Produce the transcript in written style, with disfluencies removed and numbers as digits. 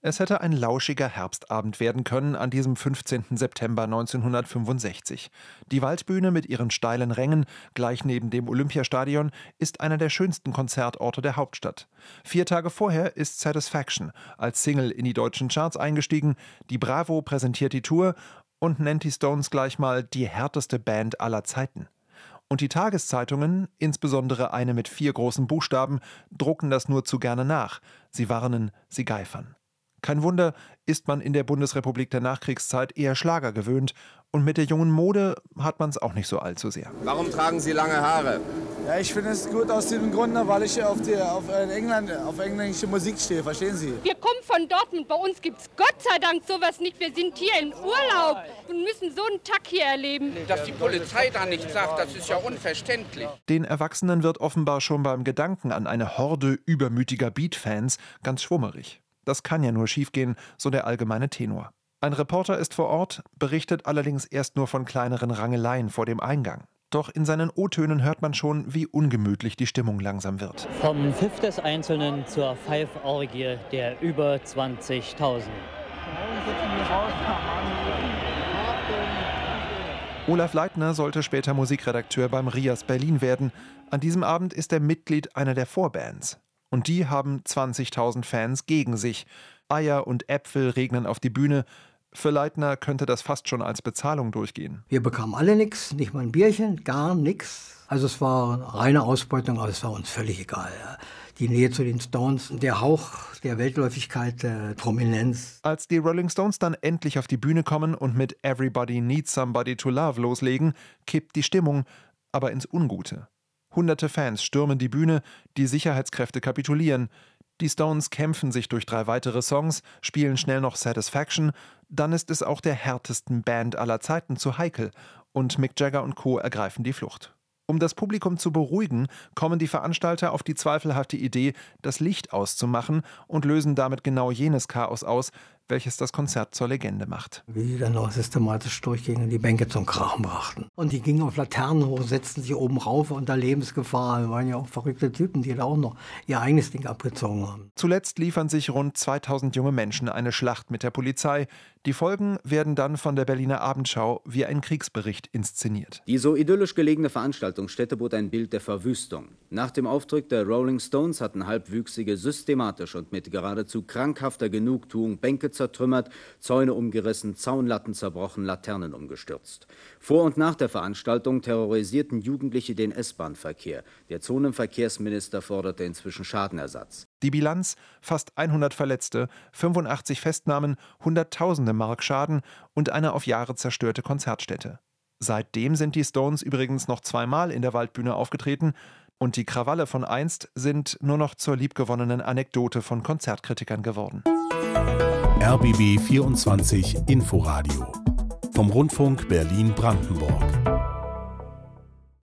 Es hätte ein lauschiger Herbstabend werden können an diesem 15. September 1965. Die Waldbühne mit ihren steilen Rängen, gleich neben dem Olympiastadion, ist einer der schönsten Konzertorte der Hauptstadt. 4 Tage vorher ist Satisfaction als Single in die deutschen Charts eingestiegen. Die Bravo präsentiert die Tour und nennt die Stones gleich mal die härteste Band aller Zeiten. Und die Tageszeitungen, insbesondere eine mit 4 großen Buchstaben, drucken das nur zu gerne nach. Sie warnen, sie geifern. Kein Wunder, ist man in der Bundesrepublik der Nachkriegszeit eher Schlager gewöhnt. Und mit der jungen Mode hat man es auch nicht so allzu sehr. Warum tragen Sie lange Haare? Ja, ich finde es gut aus dem Grunde, weil ich auf englische Musik stehe, verstehen Sie? Wir kommen von Dortmund, bei uns gibt es Gott sei Dank sowas nicht. Wir sind hier in Urlaub und müssen so einen Tag hier erleben. Dass die Polizei da nichts sagt, das ist ja unverständlich. Den Erwachsenen wird offenbar schon beim Gedanken an eine Horde übermütiger Beat-Fans ganz schwummerig. Das kann ja nur schiefgehen, so der allgemeine Tenor. Ein Reporter ist vor Ort, berichtet allerdings erst nur von kleineren Rangeleien vor dem Eingang. Doch in seinen O-Tönen hört man schon, wie ungemütlich die Stimmung langsam wird. Vom Pfiff des Einzelnen zur Pfeiforgie der über 20.000. Olaf Leitner sollte später Musikredakteur beim RIAS Berlin werden. An diesem Abend ist er Mitglied einer der Vorbands. Und die haben 20.000 Fans gegen sich. Eier und Äpfel regnen auf die Bühne. Für Leitner könnte das fast schon als Bezahlung durchgehen. Wir bekamen alle nichts, nicht mal ein Bierchen, gar nichts. Also es war reine Ausbeutung, aber es war uns völlig egal. Die Nähe zu den Stones, der Hauch der Weltläufigkeit, der Prominenz. Als die Rolling Stones dann endlich auf die Bühne kommen und mit Everybody Needs Somebody to Love loslegen, kippt die Stimmung, aber ins Ungute. Hunderte Fans stürmen die Bühne, die Sicherheitskräfte kapitulieren. Die Stones kämpfen sich durch 3 weitere Songs, spielen schnell noch Satisfaction. Dann ist es auch der härtesten Band aller Zeiten zu heikel und Mick Jagger und Co. ergreifen die Flucht. Um das Publikum zu beruhigen, kommen die Veranstalter auf die zweifelhafte Idee, das Licht auszumachen und lösen damit genau jenes Chaos aus, welches das Konzert zur Legende macht. Wie die dann noch systematisch durchgingen und die Bänke zum Krachen brachten. Und die gingen auf Laternen hoch, setzten sich oben rauf unter Lebensgefahr. Das waren ja auch verrückte Typen, die da auch noch ihr eigenes Ding abgezogen haben. Zuletzt liefern sich rund 2000 junge Menschen eine Schlacht mit der Polizei. Die Folgen werden dann von der Berliner Abendschau wie ein Kriegsbericht inszeniert. Die so idyllisch gelegene Veranstaltungsstätte bot ein Bild der Verwüstung. Nach dem Auftritt der Rolling Stones hatten Halbwüchsige systematisch und mit geradezu krankhafter Genugtuung Bänke zertrümmert, Zäune umgerissen, Zaunlatten zerbrochen, Laternen umgestürzt. Vor und nach der Veranstaltung terrorisierten Jugendliche den S-Bahn-Verkehr. Der Zonenverkehrsminister forderte inzwischen Schadenersatz. Die Bilanz: fast 100 Verletzte, 85 Festnahmen, Hunderttausende Mark Schaden und eine auf Jahre zerstörte Konzertstätte. Seitdem sind die Stones übrigens noch 2-mal in der Waldbühne aufgetreten und die Krawalle von einst sind nur noch zur liebgewonnenen Anekdote von Konzertkritikern geworden. RBB 24 Inforadio vom Rundfunk Berlin-Brandenburg.